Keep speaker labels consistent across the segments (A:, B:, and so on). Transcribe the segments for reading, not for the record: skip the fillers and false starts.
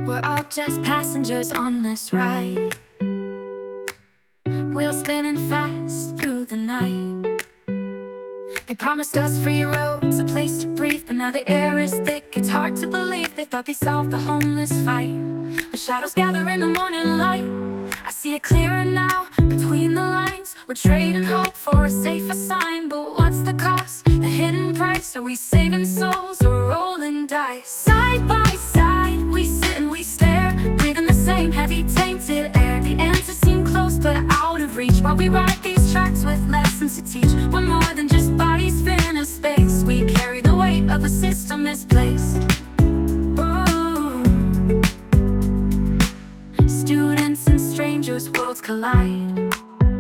A: We're all just passengers on this ride, wheels spinning fast through the night. They promised us free roads, a place to breathe, but now the air is thick, it's hard to believe. They thought they solved the homeless fight. The shadows gather in the morning light. I see it clearer now, between the lines. We're trading hope for a safer sign. But what's the cost, the hidden price? Are we saving souls or rolling dice? Side by side, we sit and we stare, breathing the same heavy tainted air. The answers seem close but out of reach, while we ride these tracks with lessons to teach. We're more than just bodies filling a space. We carry the weight of a system misplaced. Ooh. Students and strangers, worlds collide,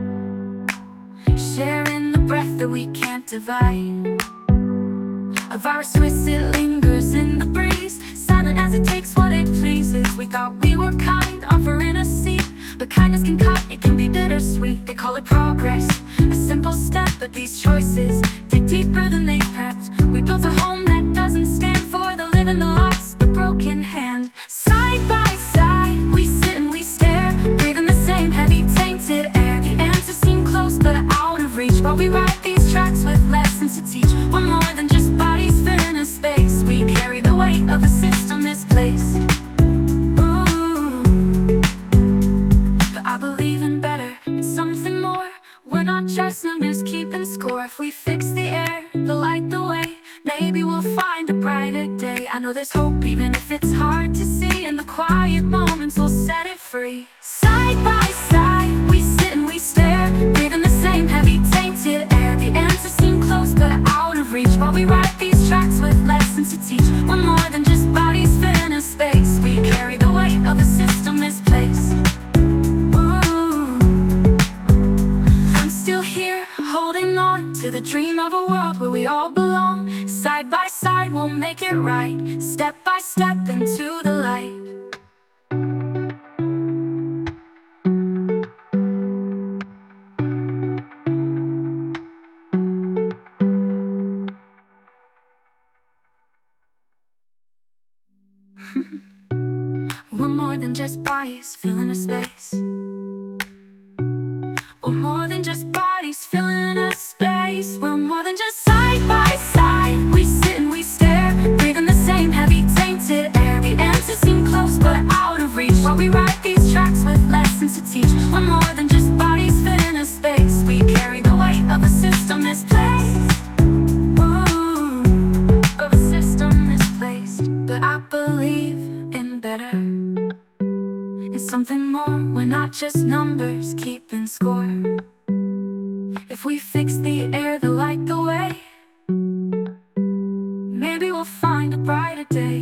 A: sharing the breath that we can't divide. A virus twists, it lingers in the breeze, silent as it takes what it pleases. We thought we were kind, offering a seat, but kindness can cut, it can be bittersweet. They call it progress, a simple step, but these choices dig deeper than they prepped. We built a home that doesn't stand for the living, the lost, the broken hand. Side by side, we sit and we stare, breathing the same heavy tainted air. The answers seem close but out of reach, while we ride these tracks with lessons to teach. We're more than just bodies filling a space. We carry the weight of a system misplaced. Ooh. But I believe in better, it's something more. We're not just numbers keeping score. If we fix the air, the light, the way, maybe we'll find a brighter day. I know there's hope even if it's hard to see. In the quiet moments we'll set it free. Side by side, we sit and we stare, breathing the same heavy tainted air. The answers seem close but out of reach, while we ride these tracks with lessons to teach. We're more than just bodies filling a space. We carry the weight of a system misplaced. I'm still here, holding on to the dream of a world where we all belong. Side by side, we'll make it right, step by step into the light. We're more than just bodies filling a space. We're more than just bodies filling a space. We're more than just side by side. We sit and we stare, breathing the same heavy tainted air. The answers seem close but out of reach, while we ride these tracks with lessons to teach. We're more than just bodies filling a space. We carry the weight of a system misplaced. Ooh, of a system misplaced. But I believe in better, it's something more. We're not just numbers keeping score. If we fix the air, the light, the way, maybe we'll find a brighter day.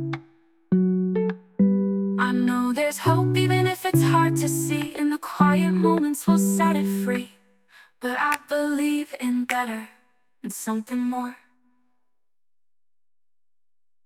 A: I know there's hope even if it's hard to see. In the quiet moments we'll set it free. But I believe in better and something more.